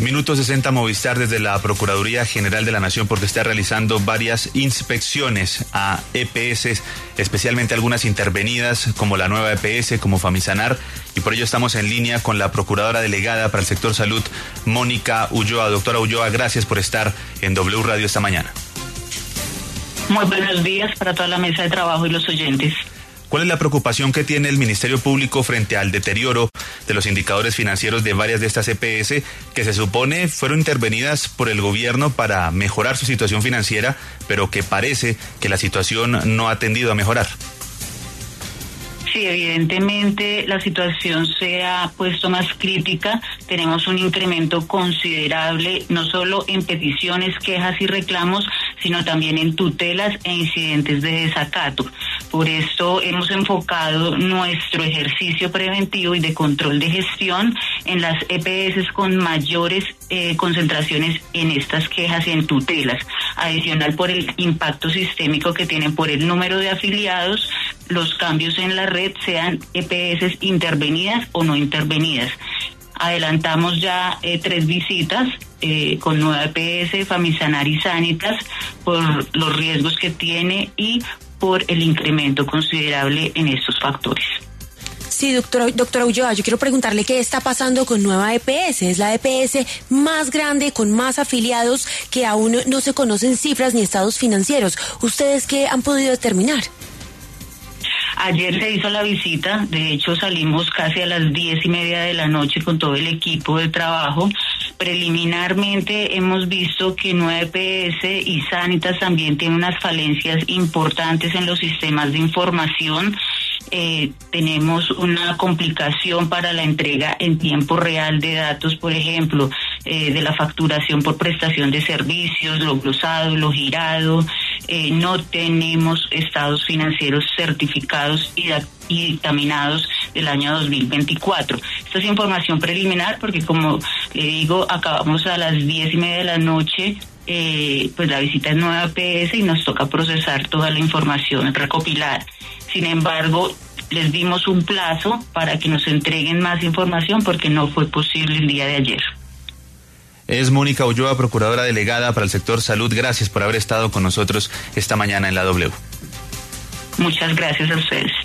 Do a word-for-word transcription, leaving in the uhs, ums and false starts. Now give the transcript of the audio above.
Minuto sesenta Movistar desde la Procuraduría General de la Nación, porque está realizando varias inspecciones a E P S, especialmente algunas intervenidas como la nueva E P S, como Famisanar, y por ello estamos en línea con la Procuradora Delegada para el Sector Salud, Mónica Ulloa. Doctora Ulloa, gracias por estar en W Radio esta mañana. Muy buenos días para toda la mesa de trabajo y los oyentes. ¿Cuál es la preocupación que tiene el Ministerio Público frente al deterioro de los indicadores financieros de varias de estas E P S que se supone fueron intervenidas por el gobierno para mejorar su situación financiera, pero que parece que la situación no ha tendido a mejorar? Sí, evidentemente la situación se ha puesto más crítica. Tenemos un incremento considerable, no solo en peticiones, quejas y reclamos, sino también en tutelas e incidentes de desacato. Por esto hemos enfocado nuestro ejercicio preventivo y de control de gestión en las E P S con mayores eh, concentraciones en estas quejas y en tutelas. Adicional, por el impacto sistémico que tienen por el número de afiliados, los cambios en la red, sean E P S intervenidas o no intervenidas. Adelantamos ya eh, tres visitas eh, con nueva E P S, Famisanar y Sanitas, por los riesgos que tiene y por el incremento considerable en estos factores. Sí, doctora, doctora Ulloa, yo quiero preguntarle qué está pasando con nueva E P S. Es la E P S más grande, con más afiliados, que aún no se conocen cifras ni estados financieros. ¿Ustedes qué han podido determinar? Ayer se hizo la visita, de hecho salimos casi a las diez y media de la noche con todo el equipo de trabajo. Preliminarmente hemos visto que nueva E P S y Sanitas también tienen unas falencias importantes en los sistemas de información. Eh, tenemos una complicación para la entrega en tiempo real de datos, por ejemplo, eh, de la facturación por prestación de servicios, lo glosado, lo girado. Eh, no tenemos estados financieros certificados y, y dictaminados del año dos mil veinticuatro. Esta es información preliminar porque, como le digo, acabamos a las diez y media de la noche. Eh, pues la visita es nueva E P S y nos toca procesar toda la información recopilada. Sin embargo, les dimos un plazo para que nos entreguen más información porque no fue posible el día de ayer. Es Mónica Ulloa, Procuradora Delegada para el Sector Salud. Gracias por haber estado con nosotros esta mañana en la W. Muchas gracias a ustedes.